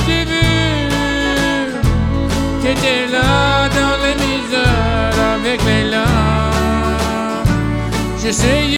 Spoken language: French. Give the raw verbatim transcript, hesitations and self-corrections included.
t'ai vu, t'étais là dans les misères avec les larmes. J'essayais